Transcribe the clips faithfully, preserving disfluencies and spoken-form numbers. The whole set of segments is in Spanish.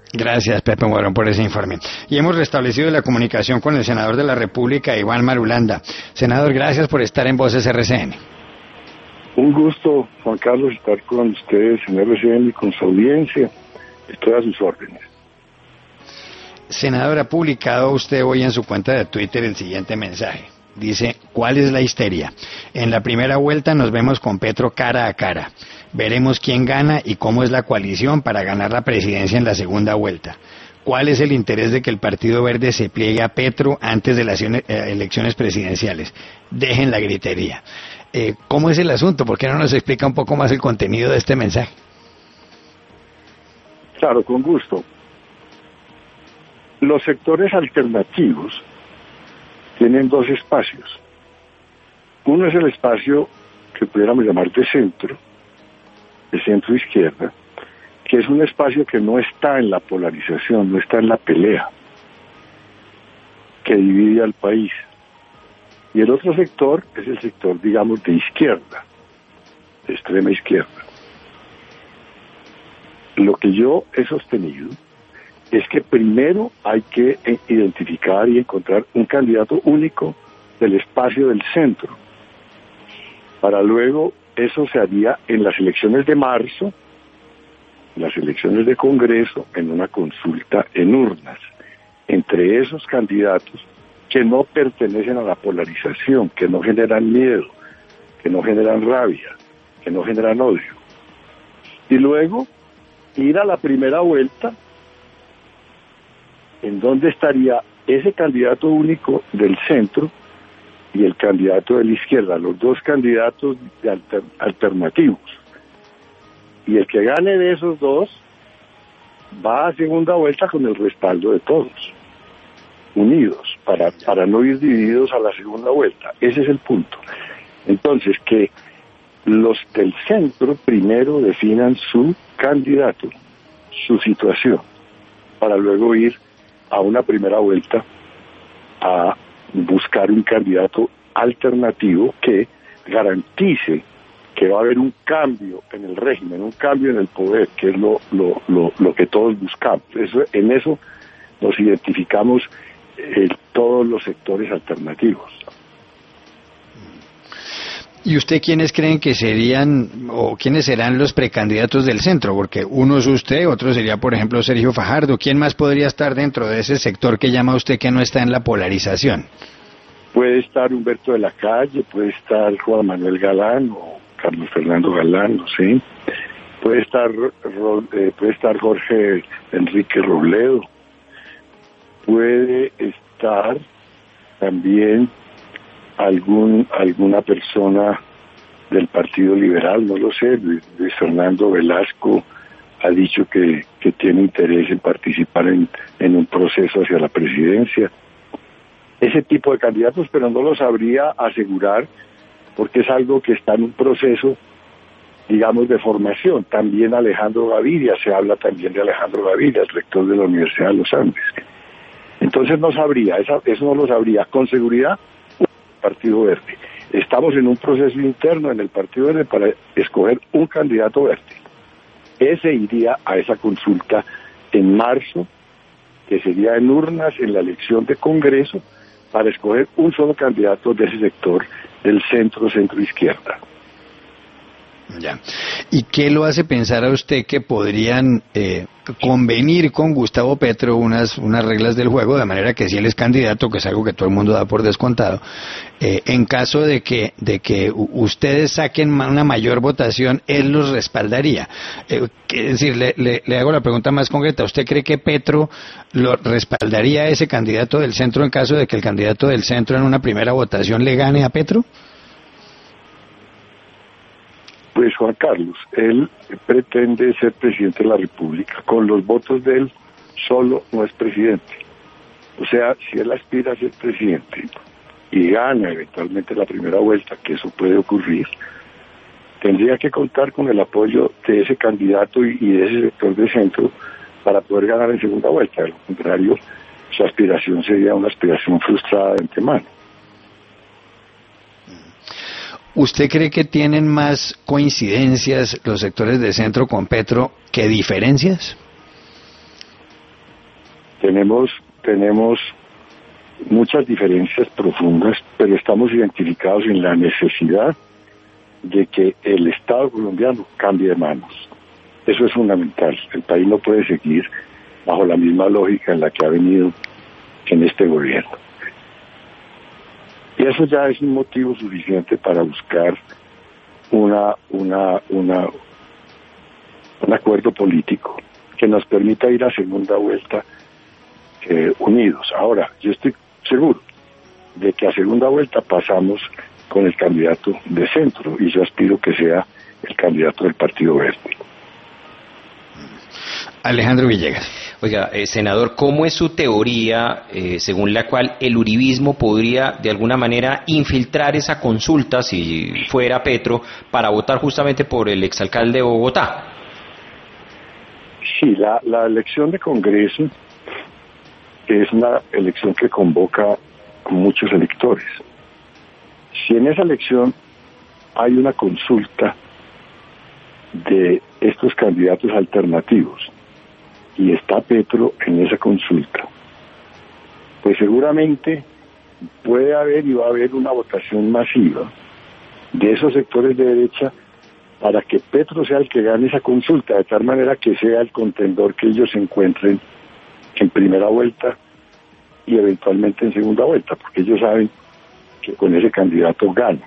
Gracias, Pepe Morón, por ese informe. Y hemos restablecido la comunicación con el senador de la República, Iván Marulanda. Senador, gracias por estar en Voces R C N. Un gusto, Juan Carlos, estar con ustedes en R C N y con su audiencia. Estoy a sus órdenes. Senador, ha publicado usted hoy en su cuenta de Twitter el siguiente mensaje. Dice, ¿cuál es la histeria? En la primera vuelta nos vemos con Petro cara a cara. Veremos quién gana y cómo es la coalición para ganar la presidencia en la segunda vuelta. ¿Cuál es el interés de que el Partido Verde se pliegue a Petro antes de las elecciones presidenciales? Dejen la gritería. Eh, ¿Cómo es el asunto? ¿Por qué no nos explica un poco más el contenido de este mensaje? Claro, con gusto. Los sectores alternativos tienen dos espacios. Uno es el espacio que pudiéramos llamar de centro, de centro-izquierda, que es un espacio que no está en la polarización, no está en la pelea que divide al país. Y el otro sector es el sector, digamos, de izquierda, de extrema izquierda. Lo que yo he sostenido es que primero hay que identificar y encontrar un candidato único del espacio del centro, para luego eso se haría en las elecciones de marzo, las elecciones de Congreso, en una consulta en urnas, entre esos candidatos que no pertenecen a la polarización, que no generan miedo, que no generan rabia, que no generan odio. Y luego ir a la primera vuelta, en donde estaría ese candidato único del centro y el candidato de la izquierda, los dos candidatos de alter, alternativos. Y el que gane de esos dos va a segunda vuelta con el respaldo de todos, unidos, para, para no ir divididos a la segunda vuelta. Ese es el punto. Entonces, que los del centro primero definan su candidato, su situación, para luego ir a una primera vuelta a buscar un candidato alternativo que garantice que va a haber un cambio en el régimen, un cambio en el poder, que es lo, lo, lo, lo que todos buscamos. Eso, en eso nos identificamos eh, todos los sectores alternativos. ¿Y usted quiénes creen que serían o quiénes serán los precandidatos del centro? Porque uno es usted, otro sería, por ejemplo, Sergio Fajardo. ¿Quién más podría estar dentro de ese sector que llama usted que no está en la polarización? Puede estar Humberto de la Calle, puede estar Juan Manuel Galán o Carlos Fernando Galán, no sé. Puede estar, eh, puede estar Jorge Enrique Robledo. Puede estar también algún alguna persona del Partido Liberal, no lo sé. Luis, Luis Fernando Velasco ha dicho que, que tiene interés en participar en, en un proceso hacia la presidencia. Ese tipo de candidatos, pero no lo sabría asegurar porque es algo que está en un proceso, digamos, de formación. También Alejandro Gaviria, se habla también de Alejandro Gaviria, el rector de la Universidad de los Andes. Entonces no sabría, esa, eso no lo sabría con seguridad. Partido Verde. Estamos en un proceso interno en el Partido Verde para escoger un candidato verde. Ese iría a esa consulta en marzo, que sería en urnas en la elección de Congreso, para escoger un solo candidato de ese sector del centro, centro-izquierda. Ya. ¿Y qué lo hace pensar a usted que podrían eh, convenir con Gustavo Petro unas unas reglas del juego, de manera que si él es candidato, que es algo que todo el mundo da por descontado, eh, en caso de que de que ustedes saquen una mayor votación, él los respaldaría? Eh, es decir, le, le, le hago la pregunta más concreta. ¿Usted cree que Petro lo respaldaría a ese candidato del centro en caso de que el candidato del centro en una primera votación le gane a Petro? Pues Juan Carlos, él pretende ser presidente de la República. Con los votos de él solo no es presidente. O sea, si él aspira a ser presidente y gana eventualmente la primera vuelta, que eso puede ocurrir, tendría que contar con el apoyo de ese candidato y, y de ese sector de centro para poder ganar en segunda vuelta. De lo contrario, su aspiración sería una aspiración frustrada de antemano. ¿Usted cree que tienen más coincidencias los sectores de centro con Petro que diferencias? Tenemos, tenemos muchas diferencias profundas, pero estamos identificados en la necesidad de que el Estado colombiano cambie de manos. Eso es fundamental. El país no puede seguir bajo la misma lógica en la que ha venido en este gobierno. Y eso ya es un motivo suficiente para buscar una, una, una, un acuerdo político que nos permita ir a segunda vuelta eh, unidos. Ahora, yo estoy seguro de que a segunda vuelta pasamos con el candidato de centro, y yo aspiro que sea el candidato del Partido Verde. Alejandro Villegas. Oiga, eh, senador, ¿cómo es su teoría eh, según la cual el uribismo podría de alguna manera infiltrar esa consulta, si fuera Petro, para votar justamente por el exalcalde de Bogotá? Sí, la, la elección de Congreso es una elección que convoca a muchos electores. Si en esa elección hay una consulta de estos candidatos alternativos y está Petro en esa consulta, pues seguramente puede haber y va a haber una votación masiva de esos sectores de derecha para que Petro sea el que gane esa consulta, de tal manera que sea el contendor que ellos encuentren en primera vuelta y eventualmente en segunda vuelta, porque ellos saben que con ese candidato gana.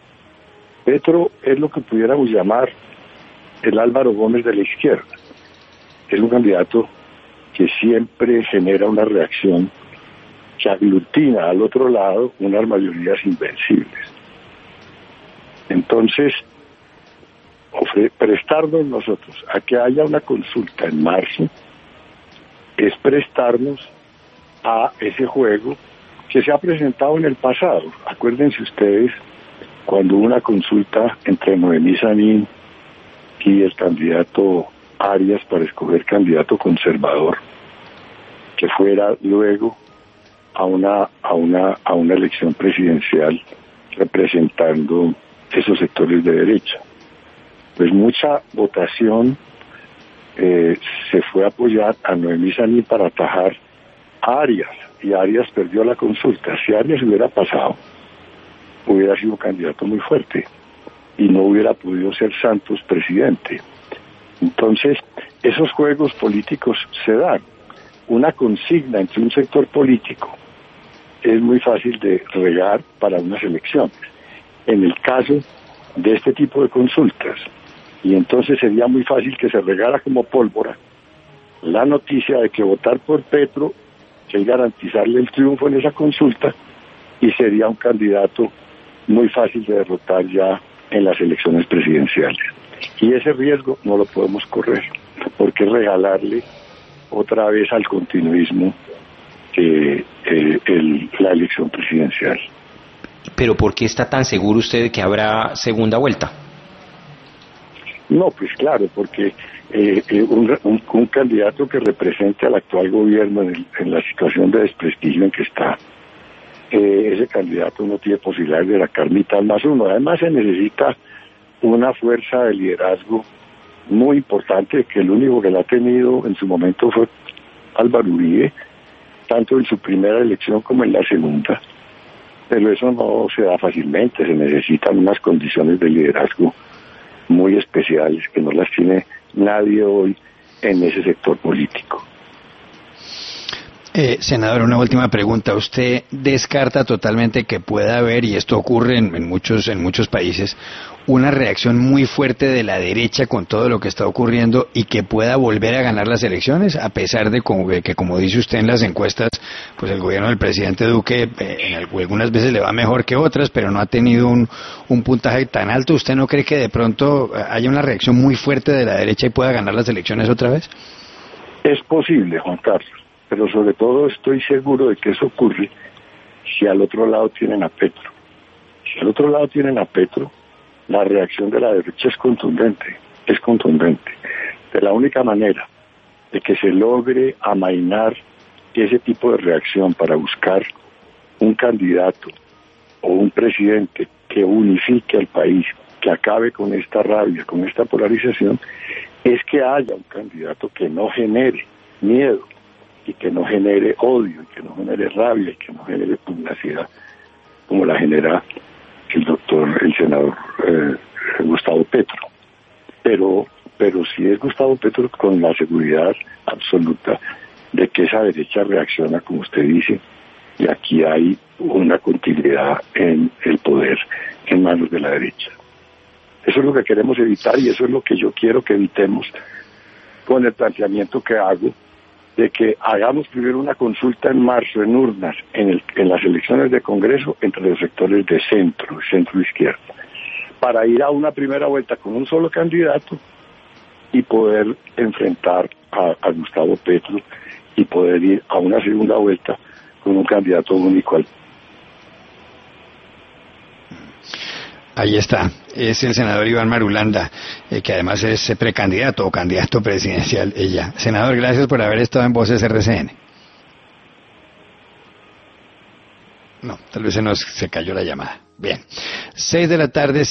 Petro es lo que pudiéramos llamar el Álvaro Gómez de la izquierda. Es un candidato que siempre genera una reacción que aglutina al otro lado unas mayorías invencibles. Entonces, ofre- prestarnos nosotros a que haya una consulta en marzo es prestarnos a ese juego que se ha presentado en el pasado. Acuérdense ustedes cuando hubo una consulta entre Noemí Sanín y el candidato Arias para escoger candidato conservador, que fuera luego a una a una a una elección presidencial representando esos sectores de derecha. Pues mucha votación eh, se fue a apoyar a Noemí Sanín para atajar a Arias, y Arias perdió la consulta. Si Arias hubiera pasado, hubiera sido un candidato muy fuerte y no hubiera podido ser Santos presidente. Entonces, esos juegos políticos se dan. Una consigna entre un sector político es muy fácil de regar para unas elecciones. En el caso de este tipo de consultas, y entonces sería muy fácil que se regara como pólvora la noticia de que votar por Petro es garantizarle el triunfo en esa consulta, y sería un candidato muy fácil de derrotar ya en las elecciones presidenciales. Y ese riesgo no lo podemos correr, porque es regalarle otra vez al continuismo eh, eh, el, la elección presidencial. ¿Pero por qué está tan seguro usted de que habrá segunda vuelta? No, pues claro, porque eh, eh, un, un, un candidato que represente al actual gobierno en, el, en la situación de desprestigio en que está, eh, ese candidato no tiene posibilidades de sacar mitad más uno. Además se necesita una fuerza de liderazgo muy importante, que el único que la ha tenido en su momento fue Álvaro Uribe, tanto en su primera elección como en la segunda, pero eso no se da fácilmente. Se necesitan unas condiciones de liderazgo muy especiales que no las tiene nadie hoy en ese sector político. Eh, senador, una última pregunta. ¿Usted descarta totalmente que pueda haber, y esto ocurre en, en muchos en muchos países, una reacción muy fuerte de la derecha con todo lo que está ocurriendo y que pueda volver a ganar las elecciones, a pesar de como, que, como dice usted en las encuestas, pues el gobierno del presidente Duque eh, en algunas veces le va mejor que otras, pero no ha tenido un, un puntaje tan alto? ¿Usted no cree que de pronto haya una reacción muy fuerte de la derecha y pueda ganar las elecciones otra vez? Es posible, Juan Carlos, pero sobre todo estoy seguro de que eso ocurre si al otro lado tienen a Petro. Si al otro lado tienen a Petro, la reacción de la derecha es contundente, es contundente. De la única manera de que se logre amainar ese tipo de reacción para buscar un candidato o un presidente que unifique al país, que acabe con esta rabia, con esta polarización, es que haya un candidato que no genere miedo y que no genere odio, y que no genere rabia, y que no genere pugnacidad, como la genera el doctor, el senador eh, Gustavo Petro. Pero, pero si es Gustavo Petro con la seguridad absoluta de que esa derecha reacciona, como usted dice, y aquí hay una continuidad en el poder en manos de la derecha. Eso es lo que queremos evitar y eso es lo que yo quiero que evitemos con el planteamiento que hago de que hagamos primero una consulta en marzo, en urnas, en, el, en las elecciones de Congreso entre los sectores de centro, centro izquierda, para ir a una primera vuelta con un solo candidato y poder enfrentar a, a Gustavo Petro y poder ir a una segunda vuelta con un candidato único al. Ahí está, es el senador Iván Marulanda, eh, que además es precandidato o candidato presidencial ella. Senador, gracias por haber estado en Voces R C N. No, tal vez se nos se cayó la llamada. Bien, seis de la tarde.